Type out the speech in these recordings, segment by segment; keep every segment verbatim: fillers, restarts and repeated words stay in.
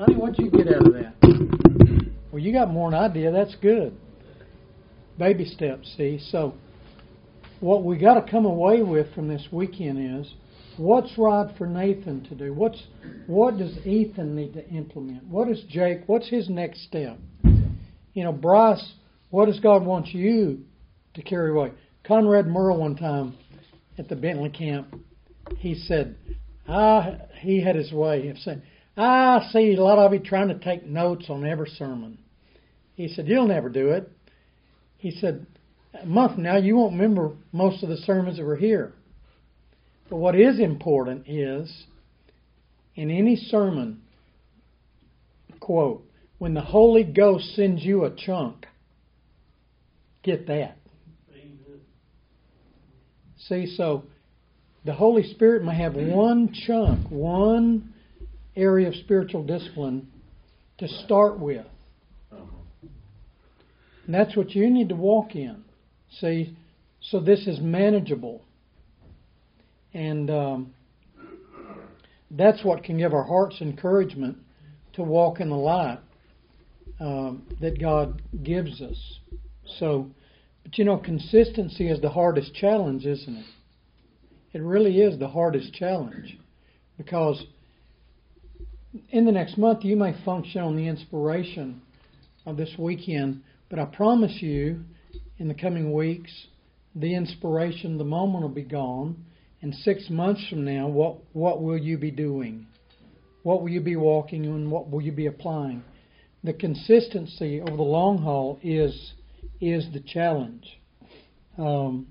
Honey, what'd you get out of that? Well, you got more than I did. That's good. Baby steps, see? So what we got to come away with from this weekend is, what's right for Nathan to do? What's What does Ethan need to implement? What is Jake? What's his next step? You know, Bryce, what does God want you to carry away? Conrad Merle one time at the Bentley camp, he said, ah, he had his way of saying, I see a lot of you trying to take notes on every sermon. He said, you'll never do it. He said, a month from now, you won't remember most of the sermons that were here. But what is important is, in any sermon, quote, when the Holy Ghost sends you a chunk, get that. Amen. See, so the Holy Spirit may have one chunk, one area of spiritual discipline to start with. And that's what you need to walk in. See, so this is manageable. And um, that's what can give our hearts encouragement to walk in the light um, that God gives us. So, but you know, consistency is the hardest challenge, isn't it? It really is the hardest challenge. Because in the next month you may function on the inspiration of this weekend, but I promise you, in the coming weeks, the inspiration, the moment will be gone. And six months from now, what, what will you be doing? What will you be walking in? What will you be applying? The consistency over the long haul is is the challenge. Um,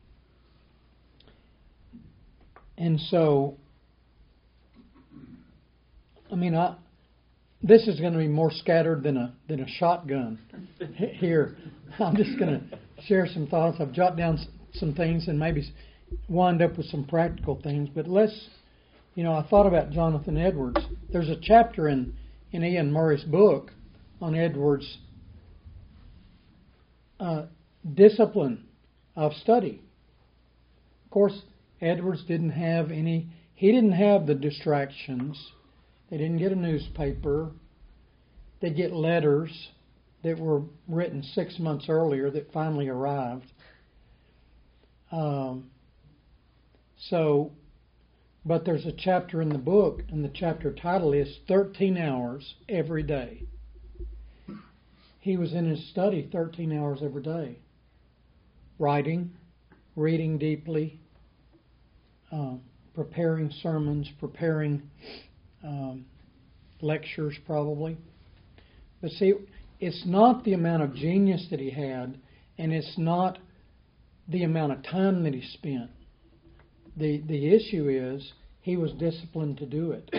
and so, I mean, I, this is going to be more scattered than a than a shotgun here. I'm just going to share some thoughts. I've jotted down some things and maybe wind up with some practical things. But let's, you know, I thought about Jonathan Edwards. There's a chapter in, in Ian Murray's book on Edwards' uh, discipline of study. Of course, Edwards didn't have any, he didn't have the distractions. They didn't get a newspaper. They get letters that were written six months earlier that finally arrived. Um, so, but there's a chapter in the book, and the chapter title is thirteen hours every day. He was in his study thirteen hours every day, writing, reading deeply, um, preparing sermons, preparing um, lectures probably. But see, it's not the amount of genius that he had, and it's not the amount of time that he spent. The the issue is he was disciplined to do it.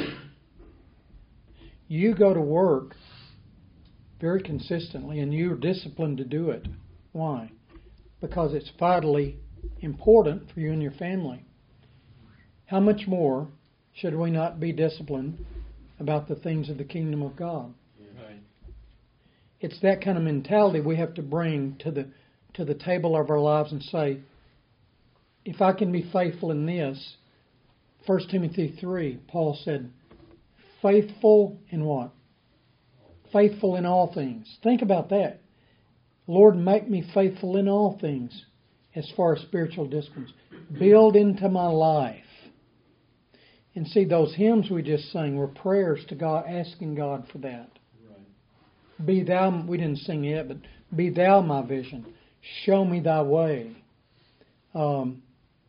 You go to work very consistently and you're disciplined to do it. Why? Because it's vitally important for you and your family. How much more should we not be disciplined about the things of the kingdom of God? Right. It's that kind of mentality we have to bring to the to the table of our lives and say, if I can be faithful in this, First Timothy three, Paul said, faithful in what? Faithful in all things. Think about that. Lord, make me faithful in all things as far as spiritual disciplines. Build into my life. And see, those hymns we just sang were prayers to God, asking God for that. Right. Be thou, we didn't sing it, but be thou my vision. Show me thy way. Um,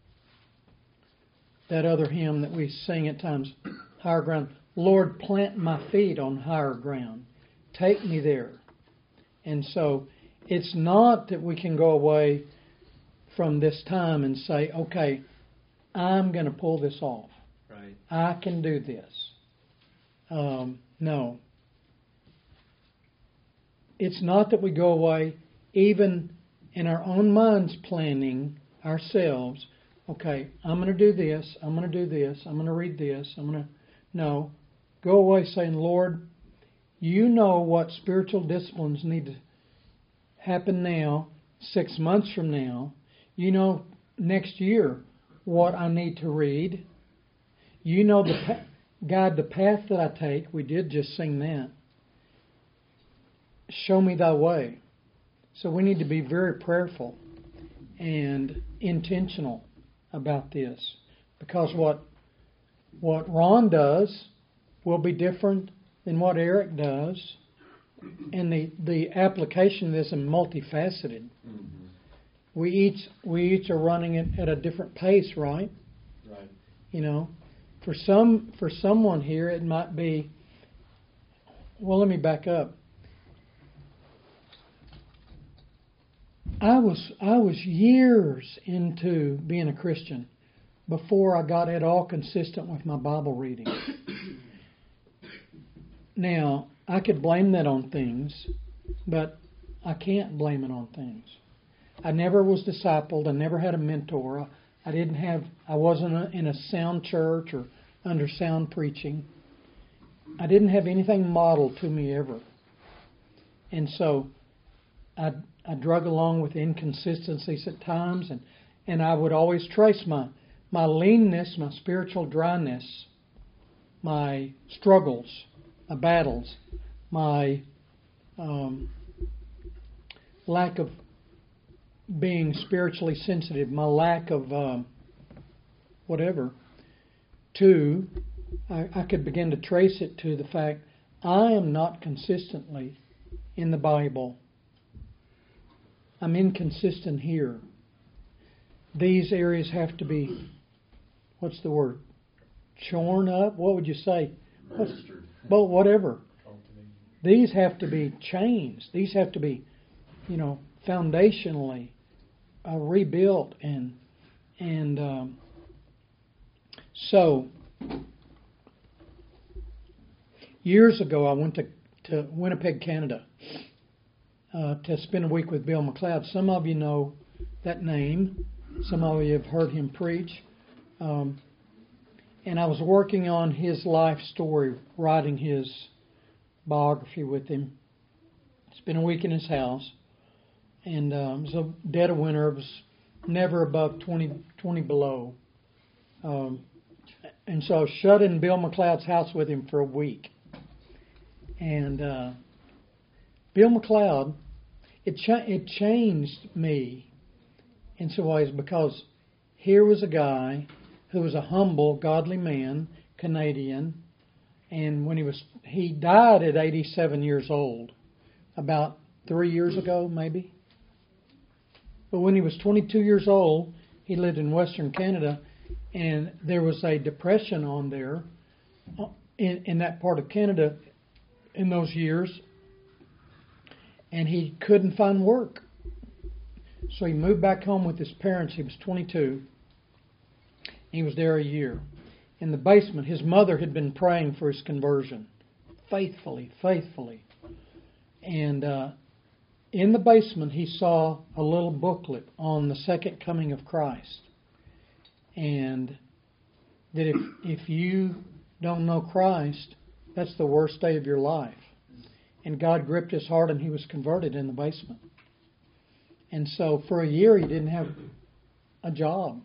that other hymn that we sing at times, higher ground. Lord, plant my feet on higher ground. Take me there. And so it's not that we can go away from this time and say, okay, I'm going to pull this off. Right. I can do this. Um, no. It's not that we go away even in our own minds planning ourselves, okay, I'm going to do this, I'm going to do this, I'm going to read this, I'm going to... No. Go away saying, Lord, you know what spiritual disciplines need to happen now, six months from now. You know next year what I need to read. You know the guide the path that I take. We did just sing that. Show me thy way. So we need to be very prayerful and intentional about this, because what what Ron does will be different than what Eric does, and the, the application of this is multifaceted. Mm-hmm. We each we each are running it at a different pace, right? Right. You know, for some for someone here it might be. Well, let me back up. I was I was years into being a Christian before I got at all consistent with my Bible reading. Now, I could blame that on things, but I can't blame it on things. I never was discipled. I never had a mentor. I didn't have. I wasn't in a sound church or under sound preaching. I didn't have anything modeled to me ever, and so I I drug along with inconsistencies at times, and, and I would always trace my my leanness, my spiritual dryness, my struggles, my battles, my um, lack of being spiritually sensitive, my lack of um, whatever, to, I, I could begin to trace it to the fact I am not consistently in the Bible. I'm inconsistent here. These areas have to be, what's the word? Shorn up? What would you say? Registered. Well, whatever. These have to be changed. These have to be, you know, foundationally uh, rebuilt. And and um, so, years ago, I went to, to Winnipeg, Canada, uh, to spend a week with Bill McLeod. Some of you know that name. Some of you have heard him preach. Um, and I was working on his life story, writing his biography with him. Spent a week in his house. And um, it was a dead of winter. It was never above twenty, twenty below. Um, and so I was shut in Bill McLeod's house with him for a week. And uh, Bill McLeod, it, cha- it changed me in some ways, because here was a guy who was a humble, godly man, Canadian, and when he was he died at eighty-seven years old, about three years ago, maybe. But when he was twenty-two years old, he lived in Western Canada, and there was a depression on there in, in that part of Canada in those years, and he couldn't find work. So he moved back home with his parents. He was twenty-two. He was there a year. In the basement, his mother had been praying for his conversion, faithfully, faithfully. And uh, in the basement, he saw a little booklet on the second coming of Christ. And that if if you don't know Christ, that's the worst day of your life. And God gripped his heart, and he was converted in the basement. And so for a year, he didn't have a job.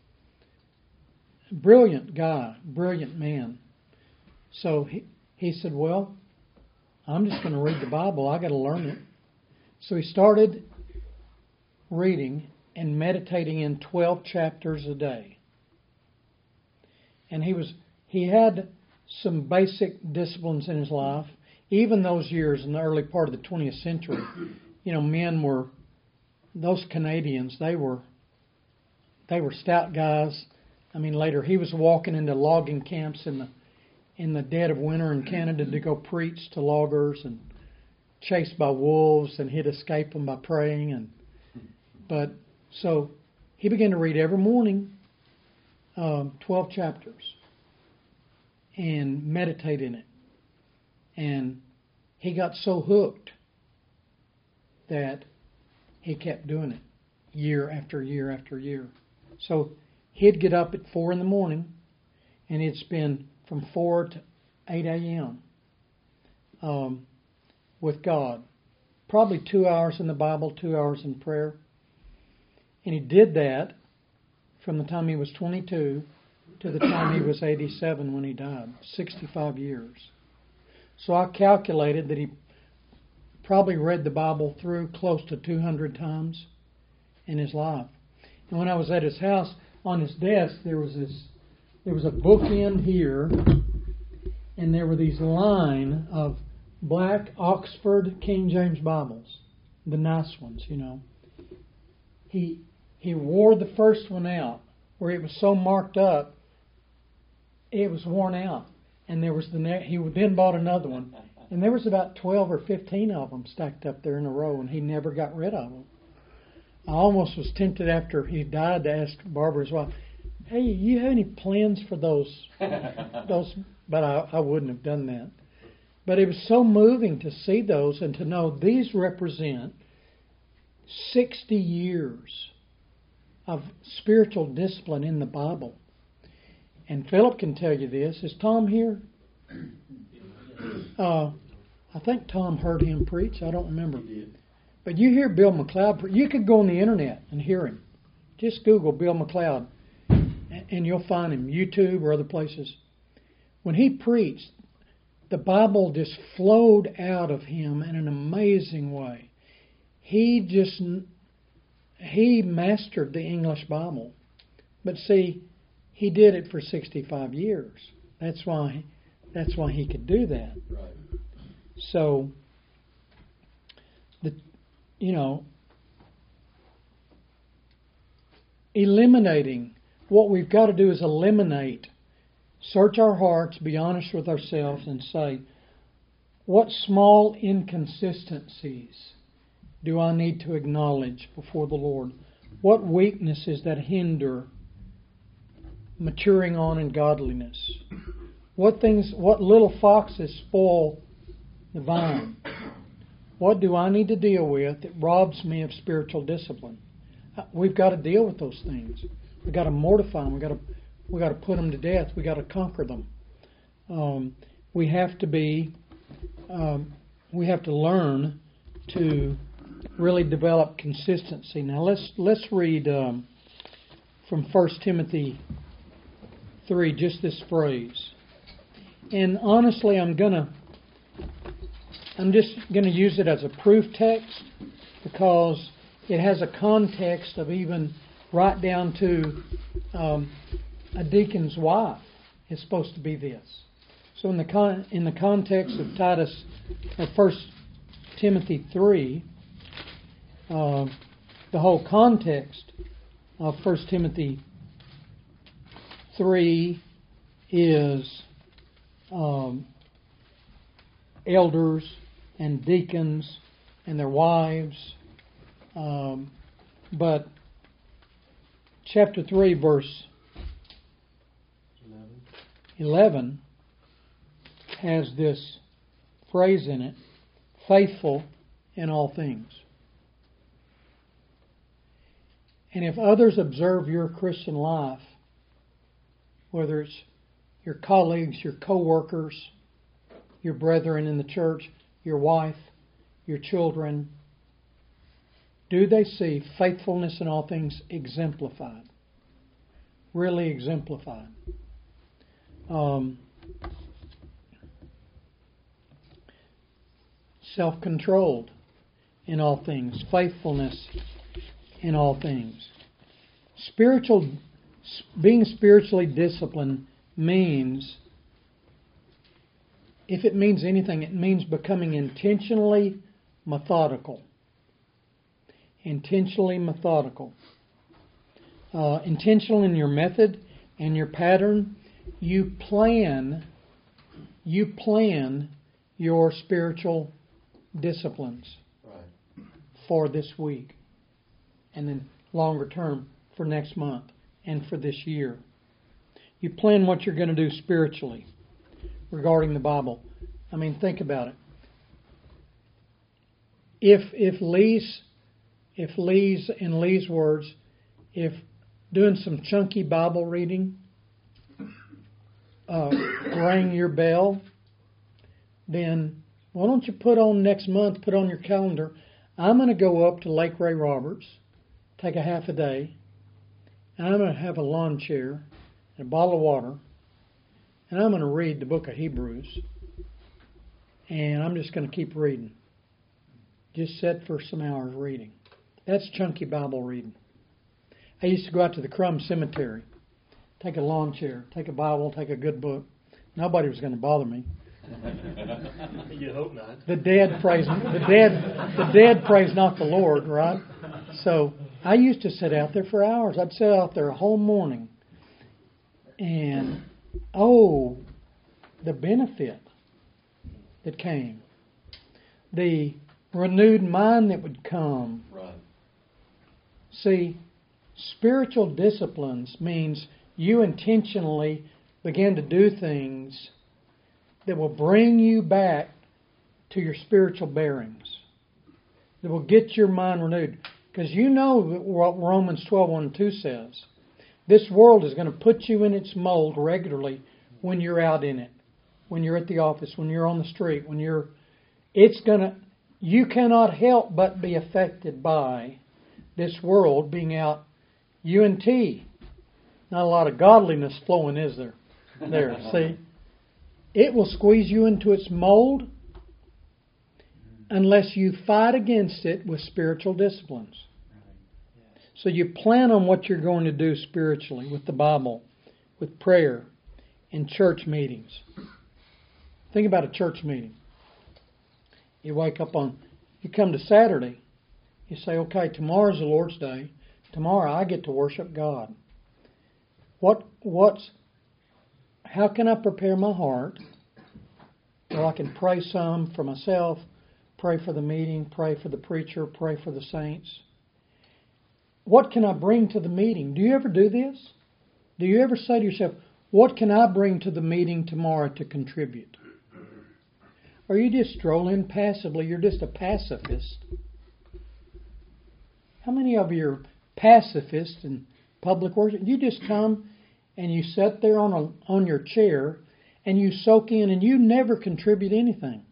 Brilliant guy, brilliant man. So he, he said, well, I'm just going to read the Bible. I got to learn it. So he started reading and meditating in twelve chapters a day. And he was he had some basic disciplines in his life. Even those years in the early part of the twentieth century, you know, men were, those Canadians, they were they were stout guys. I mean, later he was walking into logging camps in the in the dead of winter in Canada to go preach to loggers, and chased by wolves, and he'd escape them by praying. And but so he began to read every morning, um, twelve chapters, and meditate in it. And he got so hooked that he kept doing it year after year after year. So he'd get up at four in the morning, and he'd spend from four to eight a.m. Um, with God. Probably two hours in the Bible, two hours in prayer. And he did that from the time he was twenty-two to the time he was eighty-seven when he died, sixty-five years. So I calculated that he probably read the Bible through close to two hundred times in his life. And when I was at his house, on his desk, there was this, there was a bookend here, and there were these line of black Oxford King James Bibles, the nice ones, you know. He he wore the first one out, where it was so marked up, it was worn out. And there was the ne- he then bought another one, and there was about twelve or fifteen of them stacked up there in a row, and he never got rid of them. I almost was tempted after he died to ask Barbara's wife, "Hey, you have any plans for those?" those, but I, I wouldn't have done that. But it was so moving to see those and to know these represent sixty years of spiritual discipline in the Bible. And Philip can tell you this. Is Tom here? Uh, I think Tom heard him preach. I don't remember. But you hear Bill McLeod. Pre- you could go on the internet and hear him. Just Google Bill McLeod and you'll find him, YouTube or other places. When he preached, the Bible just flowed out of him in an amazing way. He just, he mastered the English Bible. But see, he did it for sixty-five years. That's why, that's why he could do that. Right. So, the, you know, eliminating, what we've got to do is eliminate, search our hearts, be honest with ourselves, and say, what small inconsistencies do I need to acknowledge before the Lord? What weaknesses that hinder maturing on in godliness? What things, what little foxes spoil the vine? What do I need to deal with that robs me of spiritual discipline? We've got to deal with those things. We've got to mortify them. We've got to, we've got to put them to death. We've got to conquer them. Um, we have to be, um, we have to learn to really develop consistency. Now let's let's read um, from First Timothy three, just this phrase. And honestly, I'm gonna, I'm just gonna use it as a proof text because it has a context of even right down to um, a deacon's wife is supposed to be this. So in the con- in the context of Titus, or First Timothy three, uh, the whole context of First Timothy three is um, elders and deacons and their wives. Um, but chapter three, verse eleven has this phrase in it, faithful in all things. And if others observe your Christian life, whether it's your colleagues, your co-workers, your brethren in the church, your wife, your children, do they see faithfulness in all things exemplified? Really exemplified. Um, self-controlled in all things. Faithfulness in all things. Spiritual, being spiritually disciplined means, if it means anything, it means becoming intentionally methodical. Intentionally methodical. Uh, intentional in your method and your pattern. You plan, you plan your spiritual disciplines right. for this week, and then longer term for next month and for this year. You plan what you're going to do spiritually regarding the Bible. I mean, think about it. If if Lee's if Lee's in Lee's words, if doing some chunky Bible reading uh, rang your bell, then why don't you put on next month, put on your calendar, I'm going to go up to Lake Ray Roberts, take a half a day, and I'm going to have a lawn chair, and a bottle of water, and I'm going to read the book of Hebrews, and I'm just going to keep reading. Just sit for some hours reading. That's chunky Bible reading. I used to go out to the Crum Cemetery, take a lawn chair, take a Bible, take a good book. Nobody was going to bother me. You hope not. The dead praise the dead the dead praise not the Lord, right? So I used to sit out there for hours. I'd sit out there a whole morning, and oh, the benefit that came, the renewed mind that would come. Right. See, spiritual disciplines means you intentionally begin to do things that will bring you back to your spiritual bearings, that will get your mind renewed. Because you know what Romans twelve, one and two says. This world is going to put you in its mold regularly when you're out in it, when you're at the office, when you're on the street, when you're... It's going to... You cannot help but be affected by this world being out U N T. Not a lot of godliness flowing, is there? There, see? It will squeeze you into its mold unless you fight against it with spiritual disciplines. So you plan on what you're going to do spiritually with the Bible, with prayer, and church meetings. Think about a church meeting. You wake up on, you come to Saturday, you say, okay, tomorrow's the Lord's Day. Tomorrow I get to worship God. What, what's, how can I prepare my heart so I can pray some for myself, pray for the meeting, pray for the preacher, pray for the saints? What can I bring to the meeting? Do you ever do this? Do you ever say to yourself, what can I bring to the meeting tomorrow to contribute? Or you just stroll in passively, you're just a pacifist. How many of you are pacifists in public worship? You just come and you sit there on a, on your chair and you soak in and you never contribute anything.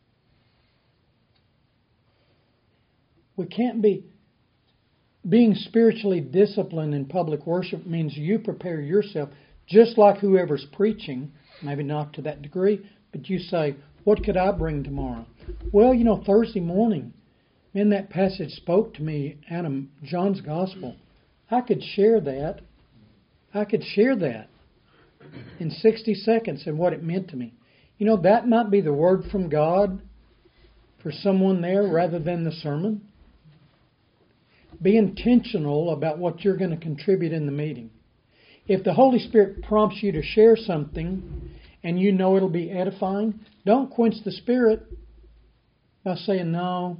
We can't be... Being spiritually disciplined in public worship means you prepare yourself, just like whoever's preaching, maybe not to that degree, but you say, what could I bring tomorrow? Well, you know, Thursday morning, man, that passage spoke to me out of John's Gospel. I could share that. I could share that in sixty seconds and what it meant to me. You know, that might be the word from God for someone there rather than the sermon. Be intentional about what you're going to contribute in the meeting. If the Holy Spirit prompts you to share something and you know it'll be edifying, don't quench the Spirit by saying no.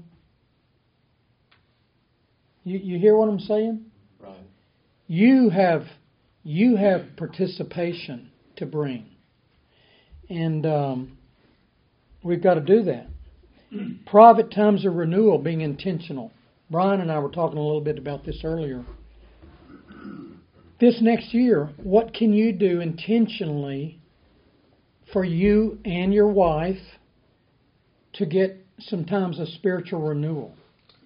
You, you hear what I'm saying? Right. You have you have participation to bring, and um, we've got to do that. Private times of renewal, being intentional. Brian and I were talking a little bit about this earlier. This next year, what can you do intentionally for you and your wife to get some times of spiritual renewal?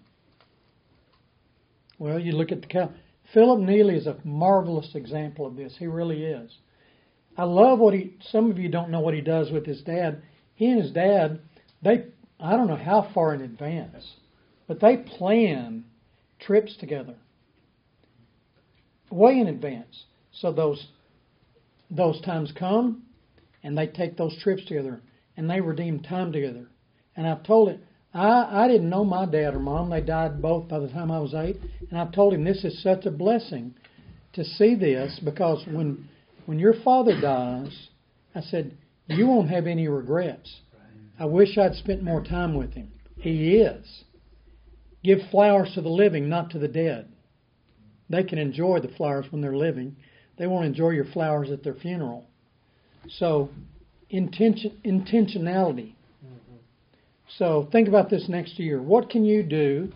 Well, you look at the cal- Philip Neely is a marvelous example of this. He really is. I love what he... Some of you don't know what he does with his dad. He and his dad, they... I don't know how far in advance, but they plan trips together way in advance. So those those times come, and they take those trips together, and they redeem time together. And I've told it, I, I didn't know my dad or mom. They died both by the time I was eight. And I've told him this is such a blessing to see this, because when when your father dies, I said, you won't have any regrets. I wish I'd spent more time with him. He is. Give flowers to the living, not to the dead. They can enjoy the flowers when they're living. They won't enjoy your flowers at their funeral. So, intention, intentionality. Mm-hmm. So, think about this next year. What can you do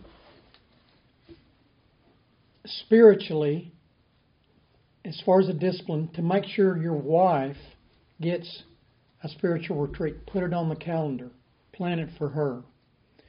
spiritually, as far as a discipline, to make sure your wife gets a spiritual retreat? Put it on the calendar. Plan it for her.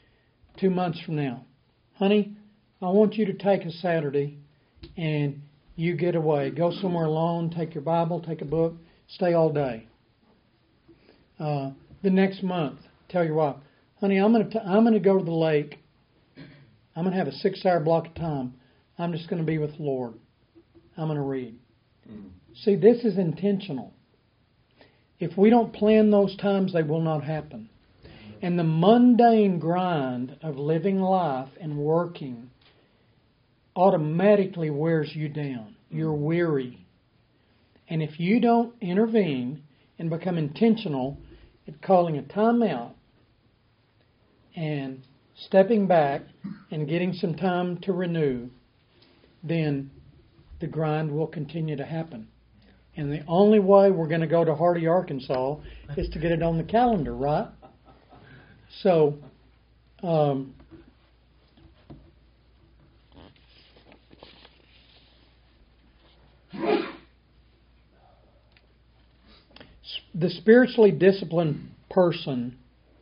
Two months from now. Honey, I want you to take a Saturday and you get away. Go somewhere alone, take your Bible, take a book, stay all day. Uh, the next month, tell your wife, honey, I'm going to I'm going to go to the lake. I'm going to have a six-hour block of time. I'm just going to be with the Lord. I'm going to read. Mm. See, this is intentional. If we don't plan those times, they will not happen. And the mundane grind of living life and working automatically wears you down. You're weary. And if you don't intervene and become intentional at calling a time out and stepping back and getting some time to renew, then the grind will continue to happen. And the only way we're going to go to Hardy, Arkansas is to get it on the calendar, right? So, um, the spiritually disciplined person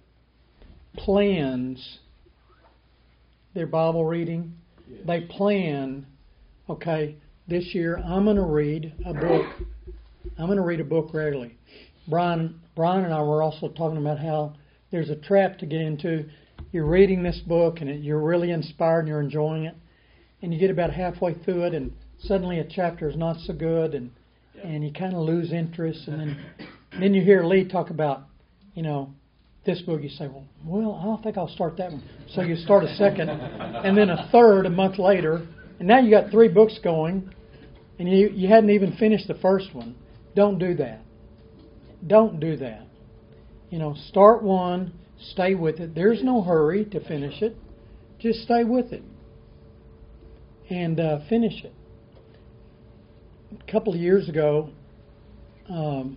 plans their Bible reading. Yes. They plan, okay, this year I'm going to read a book. I'm going to read a book regularly. Brian, Brian and I were also talking about how there's a trap to get into. You're reading this book and it, you're really inspired and you're enjoying it, and you get about halfway through it and suddenly a chapter is not so good, and yep. and you kind of lose interest, and then then you hear Lee talk about, you know, this book. You say, well, well, I don't think I'll start that one. So you start a second, and then a third a month later, and now you got three books going, and you you hadn't even finished the first one. Don't do that. Don't do that. You know, start one, stay with it. There's no hurry to finish it. Just stay with it and uh, finish it. A couple of years ago, um,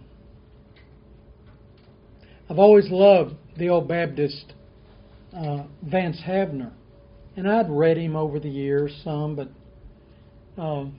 I've always loved the old Baptist uh, Vance Havner, and I'd read him over the years some, but um,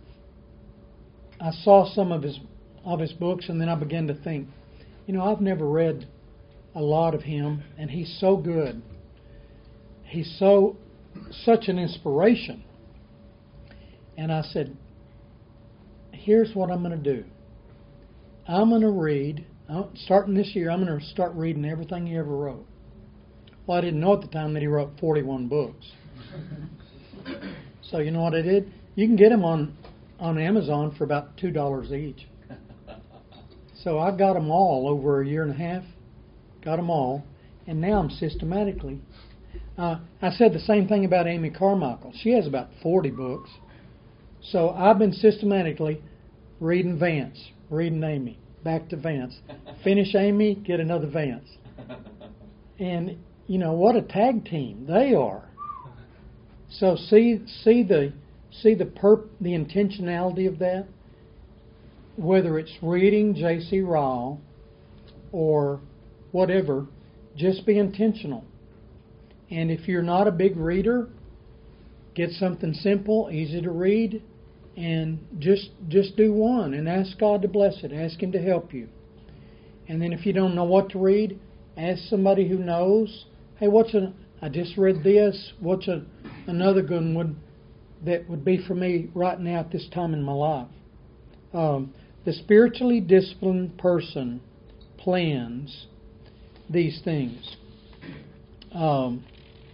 I saw some of his of his books, and then I began to think, you know, I've never read a lot of him, and he's so good. He's so such an inspiration. And I said, here's what I'm going to do. I'm going to read, starting this year, I'm going to start reading everything he ever wrote. Well, I didn't know at the time that he wrote forty-one books. So you know what I did? You can get them on, on Amazon for about two dollars each. So I got them all over a year and a half. Got them all. And now I'm systematically. Uh, I said the same thing about Amy Carmichael. She has about forty books. So I've been systematically reading Vance, reading Amy, back to Vance. Finish Amy, get another Vance. And, you know, what a tag team they are. So see see the see the perp, the intentionality of that. Whether it's reading J C Ryle or whatever, just be intentional. And if you're not a big reader, get something simple, easy to read, and just just do one and ask God to bless it. Ask Him to help you. And then if you don't know what to read, ask somebody who knows. Hey, what's a? I just read this. What's a another good one that would be for me right now at this time in my life? Um, the spiritually disciplined person plans these things. Um,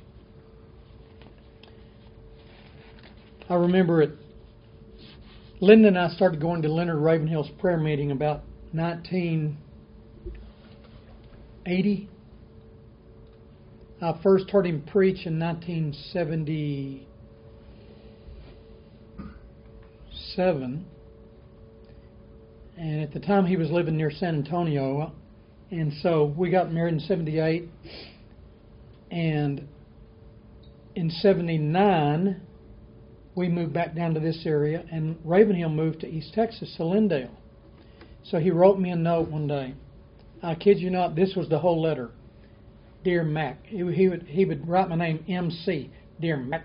I remember it. Linda and I started going to Leonard Ravenhill's prayer meeting about nineteen eighty. I first heard him preach in nineteen seventy-seven. And at the time he was living near San Antonio. And so we got married in seventy-eight. And in seventy-nine, we moved back down to this area. And Ravenhill moved to East Texas, to Lindale. So he wrote me a note one day. I kid you not, this was the whole letter. Dear Mac. He, he would he would write my name M C. Dear Mac.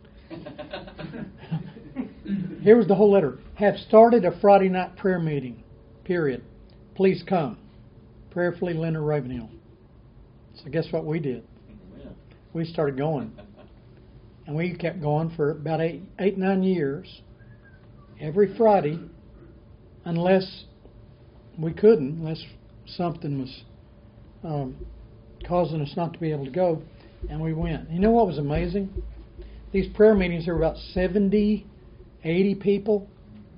Here was the whole letter. Have started a Friday night prayer meeting. Period. Please come. Prayerfully, Leonard Ravenhill. So guess what we did? We started going. And we kept going for about eight, eight, nine years. every Friday, unless we couldn't, unless something was um, causing us not to be able to go, and we went. You know what was amazing? These prayer meetings, there were about seventy, eighty people,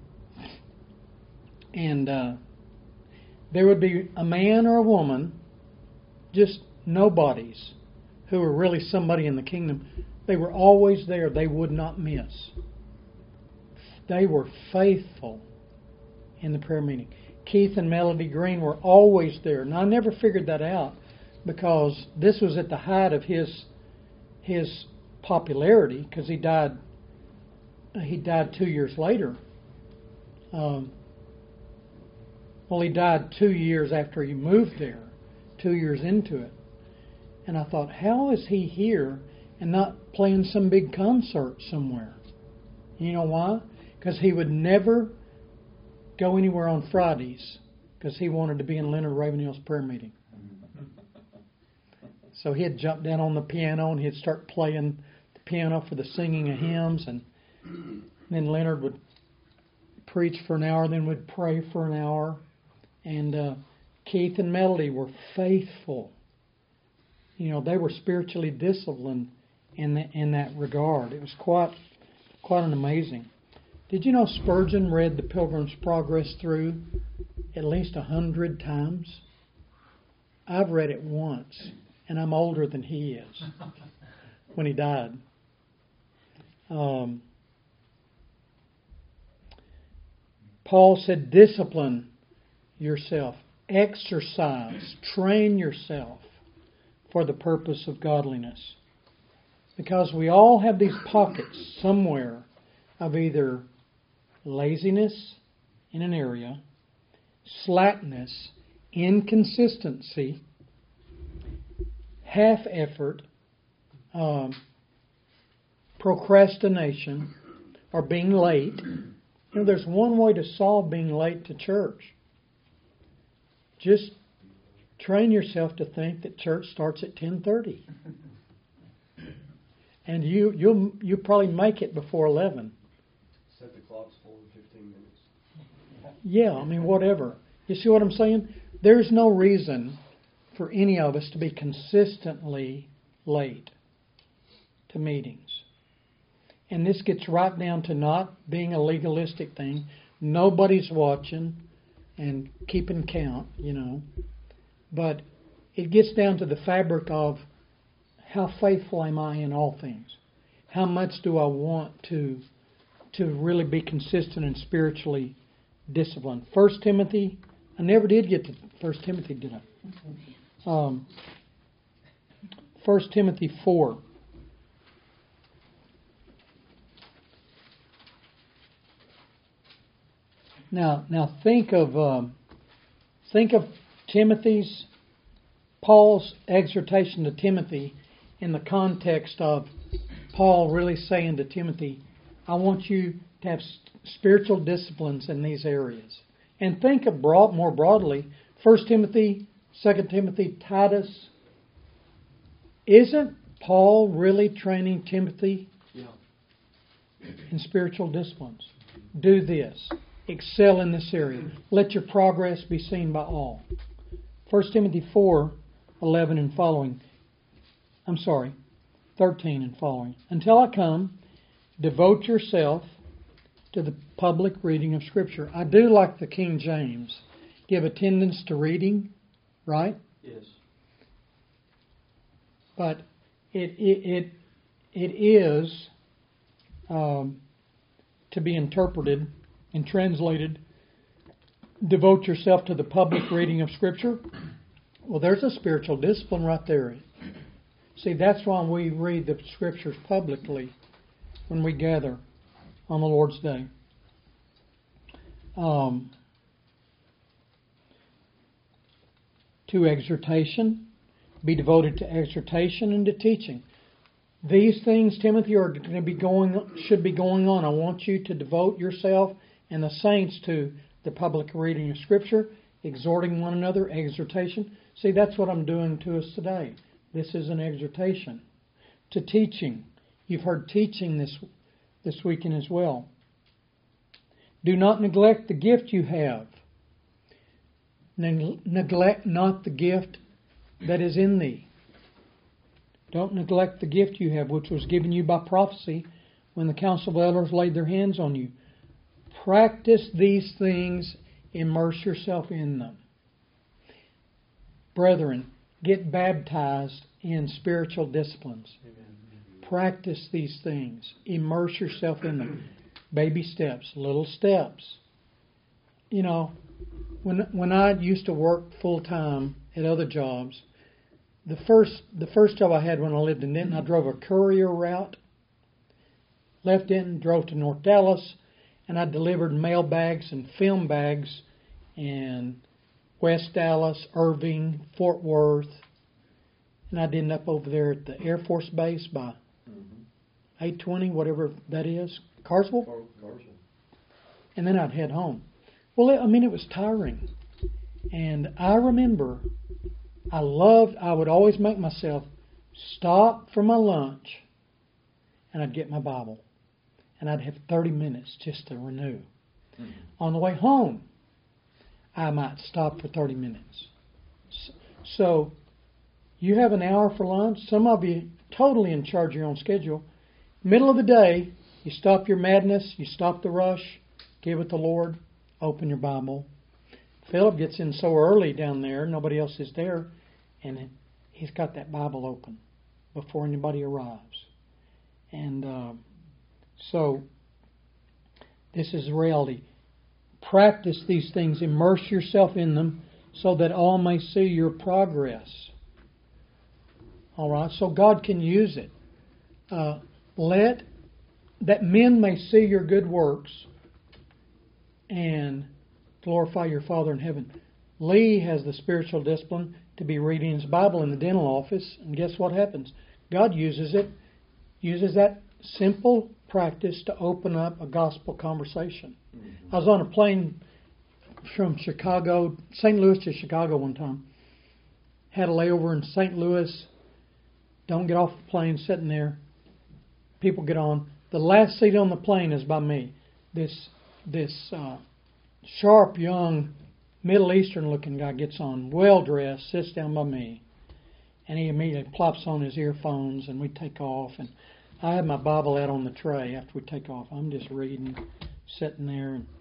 and uh, there would be a man or a woman, just nobodies, who were really somebody in the kingdom. They were always there. They would not miss. They were faithful in the prayer meeting. Keith and Melody Green were always there. And I never figured that out because this was at the height of his his popularity, because he died he died two years later. Um, well, he died two years after he moved there, two years into it. And I thought, how is he here and not playing some big concert somewhere? You know why? Because he would never go anywhere on Fridays because he wanted to be in Leonard Ravenhill's prayer meeting. So he'd jump down on the piano and he'd start playing the piano for the singing of hymns, and then Leonard would preach for an hour, then would pray for an hour. And uh, Keith and Melody were faithful. You know, they were spiritually disciplined in the, in that regard. It was quite quite an amazing. Did you know Spurgeon read the Pilgrim's Progress through at least a hundred times? I've read it once, and I'm older than he is when he died. Um, Paul said, discipline yourself, exercise, train yourself for the purpose of godliness. Because we all have these pockets somewhere of either laziness in an area, slackness, inconsistency, half effort, um, procrastination, or being late. You know, there's one way to solve being late to church. Just train yourself to think that church starts at ten thirty. And you, you'll you probably make it before eleven. Set the clocks forward fifteen minutes. Yeah, I mean, whatever. You see what I'm saying? There's no reason for any of us to be consistently late to meetings. And this gets right down to not being a legalistic thing. Nobody's watching and keeping count, you know. But it gets down to the fabric of how faithful am I in all things? How much do I want to to really be consistent and spiritually disciplined? First Timothy, I never did get to First Timothy, did I? Um, First Timothy four. Now, now think of um, think of Timothy's Paul's exhortation to Timothy in the context of Paul really saying to Timothy, I want you to have spiritual disciplines in these areas. And think of broad, more broadly, First Timothy, Second Timothy, Titus. Isn't Paul really training Timothy Yeah. in spiritual disciplines? Do this. Excel in this area. Let your progress be seen by all. First Timothy four, eleven and following. I'm sorry, thirteen and following. Until I come, devote yourself to the public reading of Scripture. I do like the King James. Give attendance to reading, right? Yes. But it it it, it is um, to be interpreted and translated. Devote yourself to the public reading of Scripture. Well, there's a spiritual discipline right there. See, that's why we read the Scriptures publicly when we gather on the Lord's Day. Um, to exhortation, be devoted to exhortation and to teaching. These things, Timothy, are going to be going, should be going on. I want you to devote yourself and the saints to the public reading of Scripture, exhorting one another, exhortation. See, that's what I'm doing to us today. This is an exhortation. To teaching. You've heard teaching this this weekend as well. Do not neglect the gift you have. Ne- neglect not the gift that is in thee. Don't neglect the gift you have, which was given you by prophecy when the council of elders laid their hands on you. Practice these things. Immerse yourself in them. Brethren, get baptized in spiritual disciplines. Amen. Practice these things. Immerse yourself in them. Baby steps, little steps. You know, when when I used to work full time at other jobs, the first the first job I had when I lived in Denton, I drove a courier route. Left Denton, drove to North Dallas, and I delivered mail bags and film bags in West Dallas, Irving, Fort Worth, and I'd end up over there at the Air Force Base by mm-hmm. eight twenty, whatever that is, Carsville? Carsville. And then I'd head home. Well, I mean, it was tiring. And I remember I loved, I would always make myself stop for my lunch, and I'd get my Bible. And I'd have thirty minutes just to renew. Mm-hmm. On the way home, I might stop for thirty minutes. So, you have an hour for lunch. Some of you totally in charge of your own schedule. Middle of the day, you stop your madness, you stop the rush, give it the Lord, open your Bible. Philip gets in so early down there, nobody else is there, and he's got that Bible open before anybody arrives. And uh, so, this is the reality. Practice these things, immerse yourself in them, so that all may see your progress. All right, so God can use it. Uh, let that men may see your good works and glorify your Father in heaven. Lee has the spiritual discipline to be reading his Bible in the dental office, and guess what happens? God uses it, uses that simple practice to open up a gospel conversation. Mm-hmm. I was on a plane from Chicago, Saint Louis to Chicago one time. Had a layover in Saint Louis. Don't get off the plane, sitting there. People get on. The last seat on the plane is by me. This this uh, sharp, young, Middle Eastern-looking guy gets on, well-dressed, sits down by me, and he immediately plops on his earphones, and we take off. And I have my Bible out on the tray after we take off. I'm just reading, sitting there. And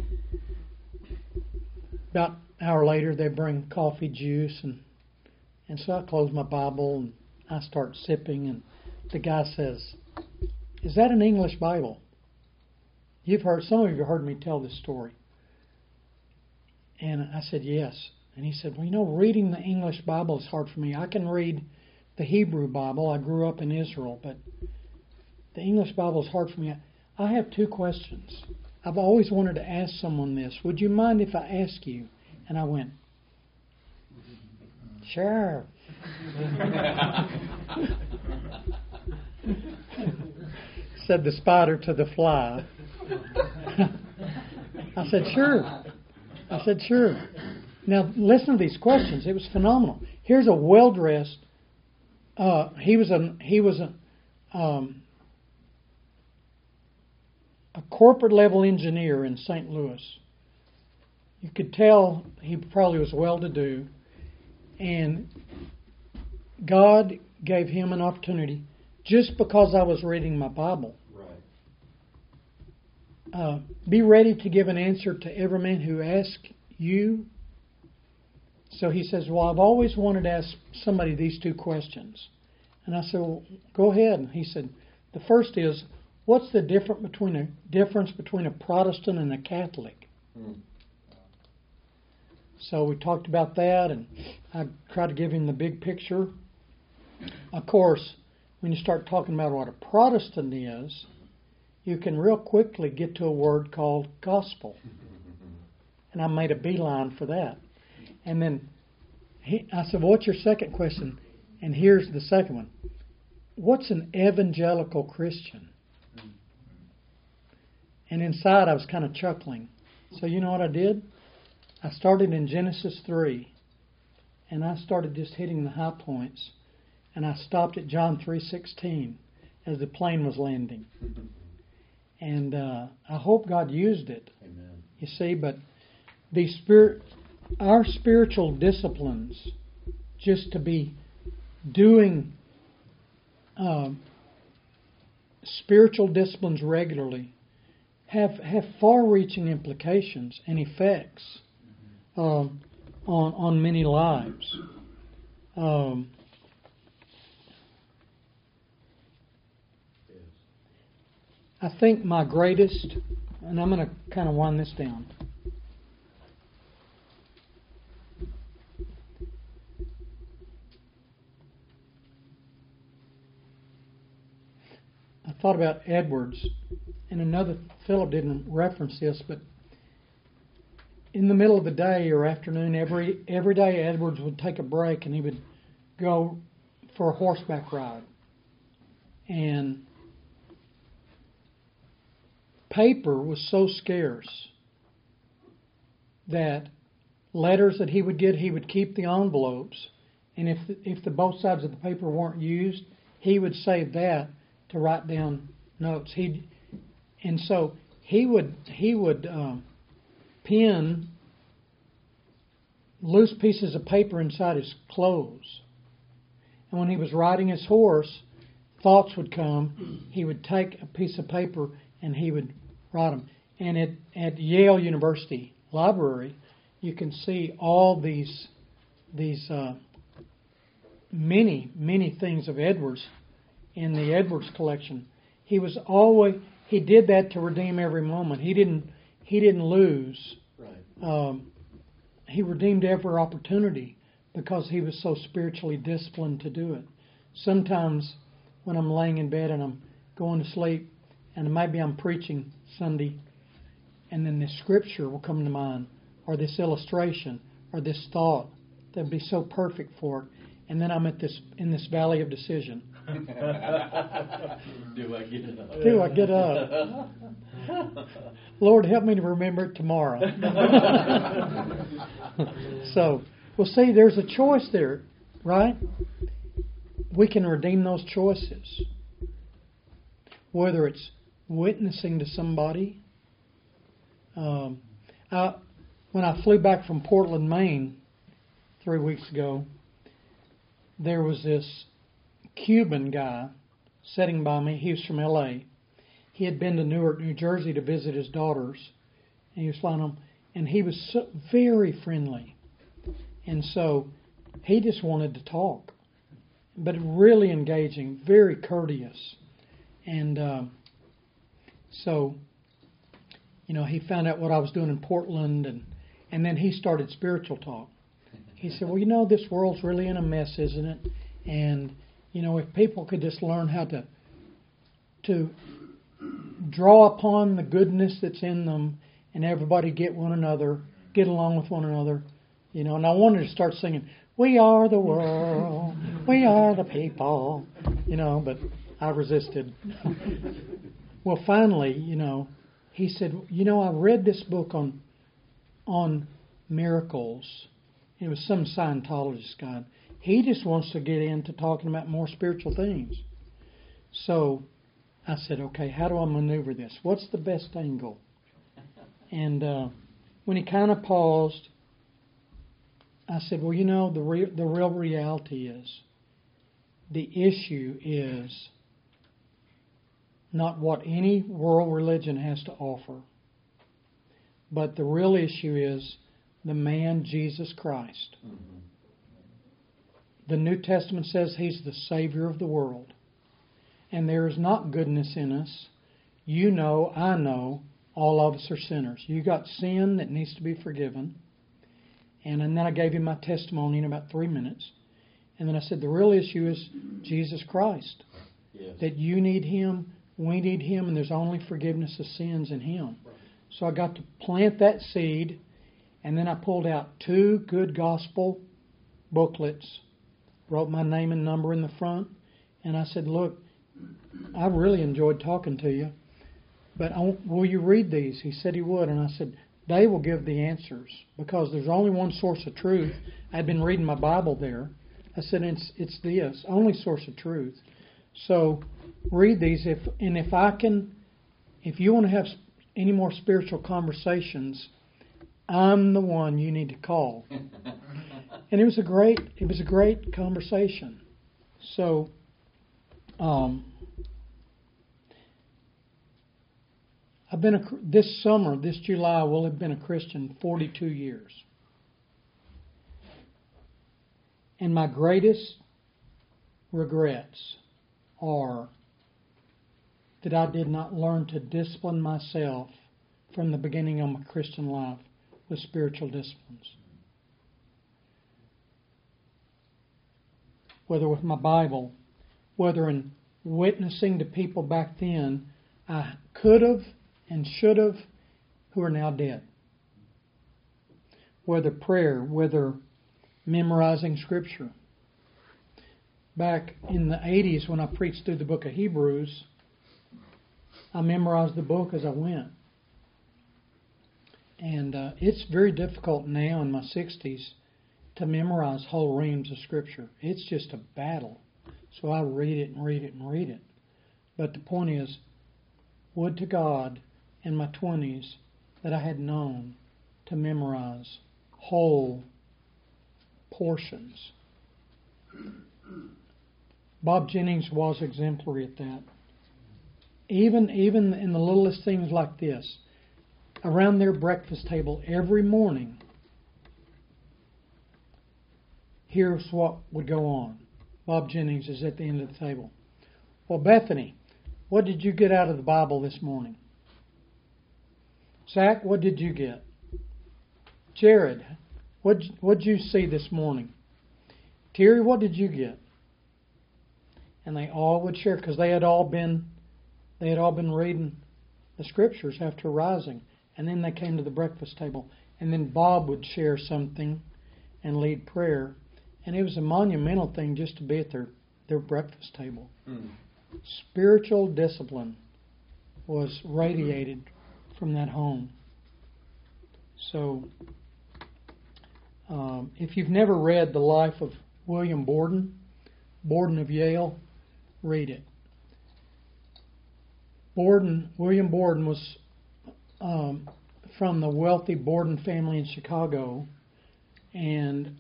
about an hour later, they bring coffee, juice, and and so I close my Bible, and I start sipping, and the guy says, "Is that an English Bible?" You've heard, some of you have heard me tell this story. And I said, "Yes." And he said, "Well, you know, reading the English Bible is hard for me. I can read the Hebrew Bible. I grew up in Israel, but the English Bible is hard for me. I have two questions. I've always wanted to ask someone this. Would you mind if I ask you?" And I went, "Sure." Said the spider to the fly. I said, "Sure." I said, "Sure." Now, listen to these questions. It was phenomenal. Here's a well-dressed, uh, he was a, he was a, um, a corporate level engineer in Saint Louis. You could tell he probably was well-to-do, and God gave him an opportunity just because I was reading my Bible. Right. Uh, be ready to give an answer to every man who asks you. So he says, "Well, I've always wanted to ask somebody these two questions." And I said, "Well, go ahead." And he said, "The first is, what's the difference between a difference between a Protestant and a Catholic?" Mm. So we talked about that, and I tried to give him the big picture. Of course, when you start talking about what a Protestant is, you can real quickly get to a word called gospel. And I made a beeline for that. And then he, I said, "Well, what's your second question?" And here's the second one. What's an evangelical Christian? And inside I was kind of chuckling. So you know what I did? I started in Genesis three, and I started just hitting the high points, and I stopped at John three sixteen as the plane was landing. And uh, I hope God used it. Amen. You see, but the spirit, our spiritual disciplines, just to be doing um, spiritual disciplines regularly, have have far-reaching implications and effects um, on on many lives. Um, I think my greatest, and I'm going to kind of wind this down. I thought about Edwards, and another, Philip didn't reference this, but in the middle of the day or afternoon, every every day Edwards would take a break and he would go for a horseback ride. And paper was so scarce that letters that he would get, he would keep the envelopes, and if the, if the both sides of the paper weren't used, he would save that to write down notes. He and so he would he would um, pin loose pieces of paper inside his clothes, and when he was riding his horse, thoughts would come. He would take a piece of paper and he would write them. And at at Yale University Library, you can see all these these uh, many many things of Edwards in the Edwards collection. He was always he did that to redeem every moment. He didn't he didn't lose. Right. Um, he redeemed every opportunity because he was so spiritually disciplined to do it. Sometimes when I'm laying in bed and I'm going to sleep, and maybe I'm preaching Sunday, and then this scripture will come to mind, or this illustration, or this thought that would be so perfect for it, and then I'm at this in this valley of decision. Do I get up? Do I get up? Lord, help me to remember it tomorrow. So, well, see, there's a choice there, right? We can redeem those choices. Whether it's witnessing to somebody. Um, I, when I flew back from Portland, Maine, three weeks ago, there was this Cuban guy sitting by me. He was from L A. He had been to Newark, New Jersey to visit his daughters, and he was flying home. And he was so very friendly, and so he just wanted to talk, but really engaging, very courteous, and uh, so you know he found out what I was doing in Portland, and and then he started spiritual talk. He said, "Well, you know, this world's really in a mess, isn't it? And you know, if people could just learn how to to draw upon the goodness that's in them, and everybody get one another, get along with one another, you know." And I wanted to start singing, "We are the world, we are the people," you know, but I resisted. Well, finally, you know, he said, "You know, I read this book on on miracles." It was some Scientologist guy. He just wants to get into talking about more spiritual things. So I said, okay, how do I maneuver this? What's the best angle? And uh, when he kind of paused, I said, well, you know, the re- the real reality is, the issue is not what any world religion has to offer, but the real issue is the man Jesus Christ. Mm-hmm. The New Testament says He's the Savior of the world. And there is not goodness in us. You know, I know, all of us are sinners. You got sin that needs to be forgiven. And, and then I gave him my testimony in about three minutes. And then I said, the real issue is Jesus Christ. Yes. That you need Him, we need Him, and there's only forgiveness of sins in Him. Right. So I got to plant that seed, and then I pulled out two good gospel booklets, wrote my name and number in the front, and I said, look, I really enjoyed talking to you, but I, will you read these? He said he would, and I said, they will give the answers, because there's only one source of truth. I'd been reading my Bible there. I said, it's it's this, only source of truth. So read these, if and if I can if you want to have any more spiritual conversations, I'm the one you need to call. And it was a great, it was a great conversation. So, um, I've been a, this summer, this July, will have been a Christian forty-two years. And my greatest regrets are that I did not learn to discipline myself from the beginning of my Christian life with spiritual disciplines. Whether with my Bible, whether in witnessing to people back then, I could have and should have, who are now dead. Whether prayer, whether memorizing Scripture. Back in the eighties when I preached through the book of Hebrews, I memorized the book as I went. And uh, it's very difficult now in my sixties to memorize whole reams of Scripture. It's just a battle. So I read it and read it and read it. But the point is, would to God in my twenties that I had known to memorize whole portions. Bob Jennings was exemplary at that. Even even in the littlest things like this, around their breakfast table every morning, here's what would go on. Bob Jennings is at the end of the table. Well, Bethany, what did you get out of the Bible this morning? Zach, what did you get? Jared, what what did you see this morning? Terry, what did you get? And they all would share because they had all been they had all been reading the Scriptures after rising, and then they came to the breakfast table, and then Bob would share something and lead prayer, and it was a monumental thing just to be at their their breakfast table. Mm. Spiritual discipline was radiated from that home. So, um, if you've never read the life of William Borden, Borden of Yale, read it. Borden, William Borden was um, from the wealthy Borden family in Chicago, and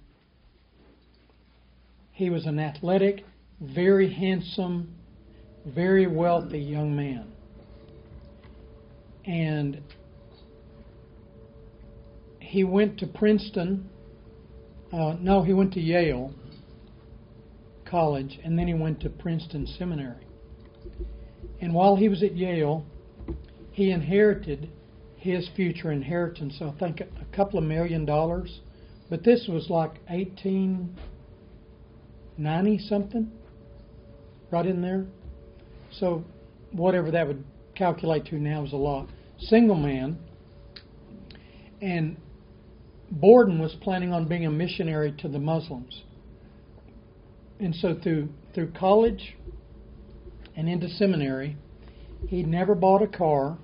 he was an athletic, very handsome, very wealthy young man. And he went to Princeton. Uh, no, he went to Yale College, and then he went to Princeton Seminary. And while he was at Yale, he inherited his future inheritance, I think a couple of million dollars. But this was like eighteen ninety something, right in there. So whatever that would calculate to now is a lot. Single man. And Borden was planning on being a missionary to the Muslims. And so through through college and into seminary, he never bought a car.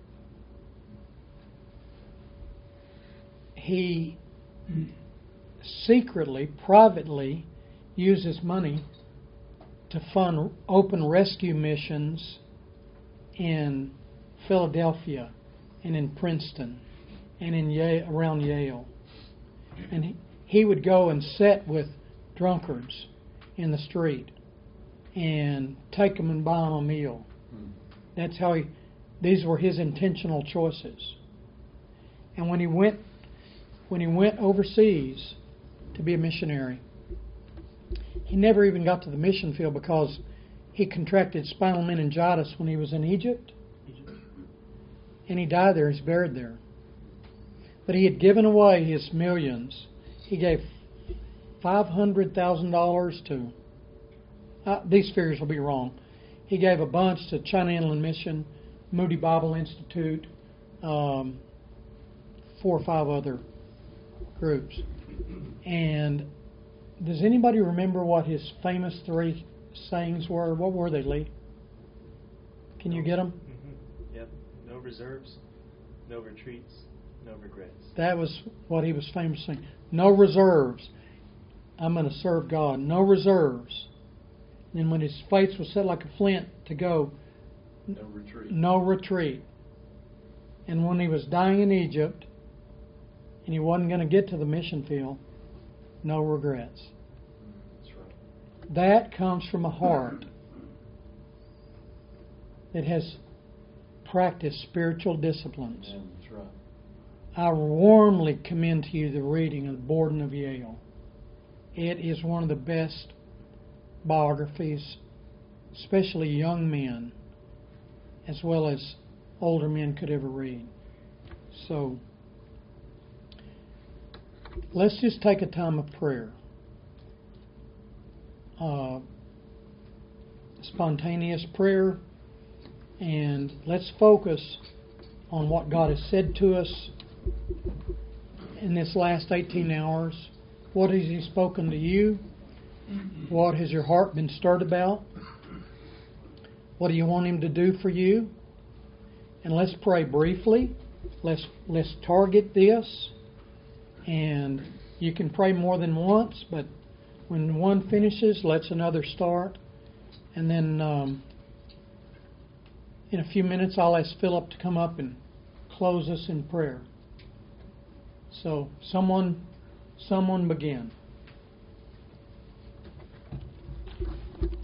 He secretly, privately used his money to fund open rescue missions in Philadelphia and in Princeton and in Yale, around Yale. And he, he would go and sit with drunkards in the street and take them and buy them a meal. Hmm. That's how he, these were his intentional choices. And when he went, when he went overseas to be a missionary, he never even got to the mission field because he contracted spinal meningitis when he was in Egypt. Egypt. And he died there. He's buried there. But he had given away his millions. He gave five hundred thousand dollars to, uh, these figures will be wrong. He gave a bunch to China Inland Mission, Moody Bible Institute, um, four or five other groups. And does anybody remember what his famous three sayings were? What were they, Lee? Can you get them? Mm-hmm. Yep. No reserves, no retreats, no regrets. That was what he was famous saying. No reserves. I'm going to serve God. No reserves. And then when his face was set like a flint to go, no retreat. No retreat. And when he was dying in Egypt, and he wasn't going to get to the mission field, no regrets. That's right. That comes from a heart that has practiced spiritual disciplines. Yeah, that's right. I warmly commend to you the reading of Borden of Yale. It is one of the best biographies, especially young men, as well as older men could ever read. So, let's just take a time of prayer. Uh, spontaneous prayer, and let's focus on what God has said to us in this last eighteen hours. What has He spoken to you? What has your heart been stirred about? What do you want Him to do for you? And let's pray briefly. Let's let's target this. And you can pray more than once, but when one finishes, let's another start. And then um, in a few minutes, I'll ask Philip to come up and close us in prayer. So, someone, someone begin.